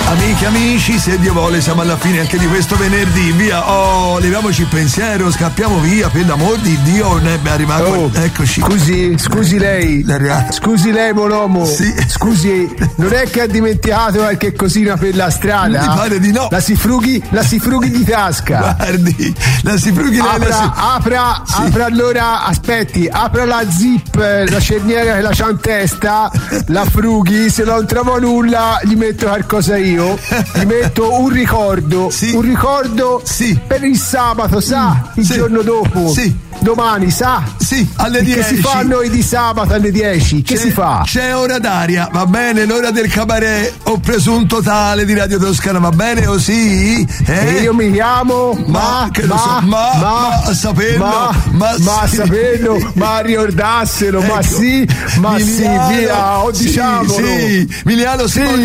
Amiche, amici, se Dio vuole siamo alla fine anche di questo venerdì. Via, leviamoci il pensiero, scappiamo via, per l'amor di Dio, ne è arrivato. Eccoci. Scusi lei. Scusi lei, Monomo. Sì. Scusi, non è che ha dimenticato qualche cosina per la strada? Mi pare di no. La si frughi di tasca. Guardi, la si frughi Apra allora, aspetti, apra la zip, la cerniera che la c'ha in testa, la frughi, se non trovo nulla gli metto qualcosa io. Gli metto un ricordo. Sì. Un ricordo sì. per il sabato, sa? Il giorno dopo. Sì. Domani, sa? Sì, alle 10. Che si fa noi di sabato alle 10? Che si fa? C'è ora d'aria, va bene? L'ora del cabaret o presunto tale di Radio Toscana, va bene così? E io mi chiamo ma a saperlo, ma a ricordarselo, ecco. ma sì, via, diciamolo. Sì, Miliano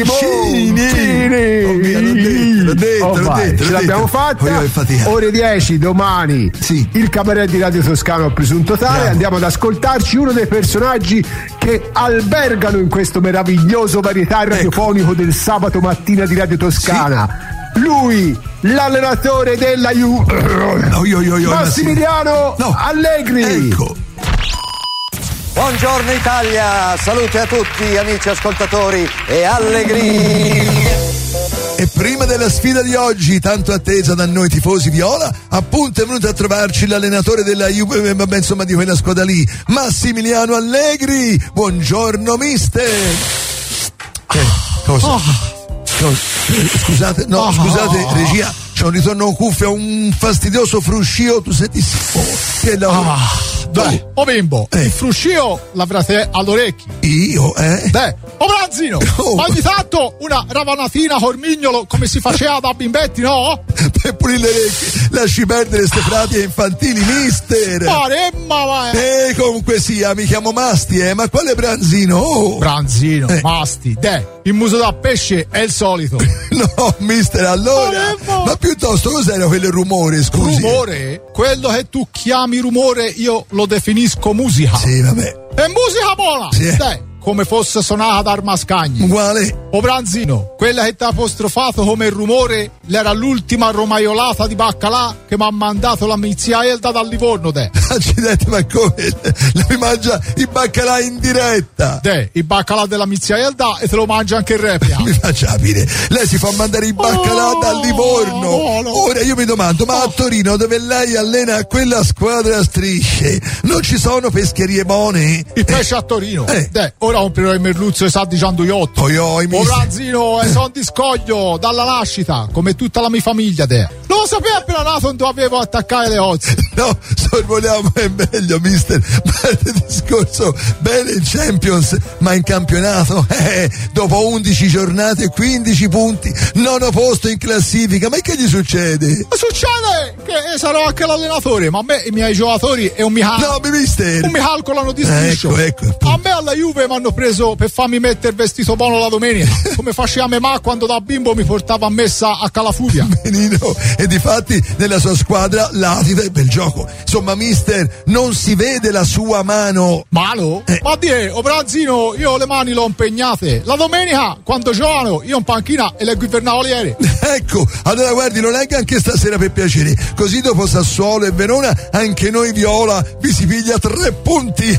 Simoncini. L'ho detto. Ce l'abbiamo fatta. Ore 10 domani. Sì. Il cabaret di Radio Toscana o presunto tale. Bravo. Andiamo ad ascoltarci uno dei personaggi che albergano in questo meraviglioso varietà radiofonico del sabato mattina di Radio Toscana. Sì. Lui, l'allenatore della Massimiliano Allegri. Ecco. Buongiorno Italia, salute a tutti amici ascoltatori e Allegri. E prima della sfida di oggi, tanto attesa da noi tifosi viola, appunto è venuto a trovarci l'allenatore della Juve, insomma di quella squadra lì, Massimiliano Allegri. Buongiorno mister. Cosa? Scusate, regia, c'è un ritorno cuffia, un fastidioso fruscio, tu senti? Dai, bimbo, il fruscio l'avrete all'orecchio. Io, Branzino, ma ogni tanto una ravanatina cormignolo come si faceva da bimbetti, no? Per pulire le orecchie, lasci perdere ste pratiche infantili, mister. Comunque sia, mi chiamo Masti, ma quale Branzino? Branzino, Masti, il muso da pesce è il solito. No, mister, allora, ma piuttosto cos'era quel rumore, scusi? Rumore? Quello che tu chiami rumore io lo definisco musica. Sì, vabbè. È musica buona! Sì. Come fosse suonata da Armascagni. Uguale. Branzino, quella che ti ha apostrofato come rumore era l'ultima romaiolata di baccalà che mi ha mandato la mia Elda dal Livorno, Accidenti, ma come? Mi mangia il baccalà in diretta? Il baccalà della mia Elda e te lo mangia anche il replica. Mi faccia capire, lei si fa mandare il baccalà dal Livorno. No. Ora io mi domando, ma a Torino, dove lei allena quella squadra a strisce, non ci sono pescherie buone? Il pesce a Torino. Ora comprerò il merluzzo e sa di Gianduiotto. Branzino, son di scoglio dalla nascita, come tutta la mia famiglia, Non lo sapevo appena nato non dovevo attaccare le ozze. No, sorvoliamo è meglio, mister. Parte discorso bene in Champions, ma in campionato, dopo 11 giornate e 15 punti, nono posto in classifica. Ma che gli succede? Succede che sarò anche l'allenatore, ma a me i miei giocatori e un mi calcolano di striscio. Ecco. A me alla Juve mi hanno preso per farmi mettere il vestito buono la domenica, come faceva mia mamma quando da bimbo mi portava a messa a Calafuria. Benino, e difatti nella sua squadra latita e bel gioco. Insomma, mister, non si vede la sua mano. Mano? Ma Branzino, io le mani l'ho impegnate. La domenica, quando giocano, io in panchina e leggo il Vernavoliere. Ecco, allora guardi, lo legga anche stasera per piacere. Così dopo Sassuolo e Verona, anche noi viola vi si piglia 3 punti.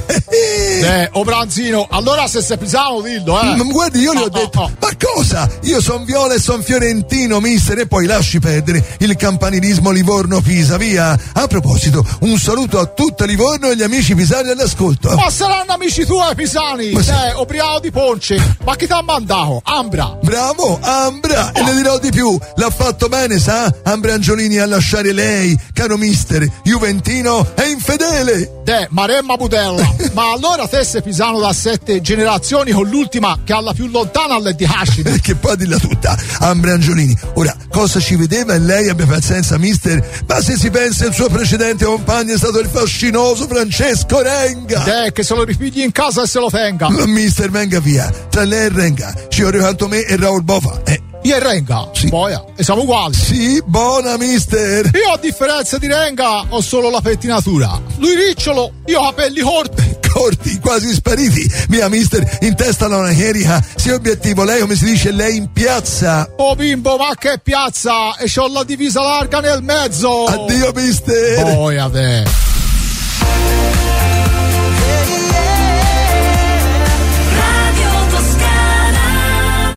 Branzino, allora se pisamo dillo, Ma guardi, io le ho detto, ma cosa? Io son viola e son fiorentino, mister, e poi lasci perdere il campanilismo Livorno-Pisa, via. A proposito, un saluto a tutta Livorno e gli amici pisani all'ascolto. Ma saranno amici tuoi pisani? Obriao di Ponce. Ma chi t'ha mandato? Ambra. Bravo, Ambra. E le dirò di più, l'ha fatto bene, sa? Ambra Angiolini a lasciare lei, caro mister, juventino e infedele. Maremma Budella. Ma allora te sei pisano da 7 generazioni con l'ultima che alla più lontana alle di Hashim. Che poi dilla tutta, Ambra Angiolini. Ora, cosa ci vedeva e lei abbia pazienza, mister? Ma se si pensa il suo precedente compagno è stato il fascinoso Francesco Renga. Che se lo ripigli in casa e se lo tenga. Mister, venga via. Tra lei e Renga ci vorrei quanto me e Raul Bova. Io e Renga? Sì. Boia, e siamo uguali. Sì, buona, mister. Io a differenza di Renga ho solo la pettinatura. Lui ricciolo, io capelli corti. corti, quasi spariti. Mia mister, in testa alla Erica, se obiettivo lei, come si dice, lei in piazza. Oh bimbo, ma che piazza? E c'ho la divisa larga nel mezzo. Addio mister. Poi a te.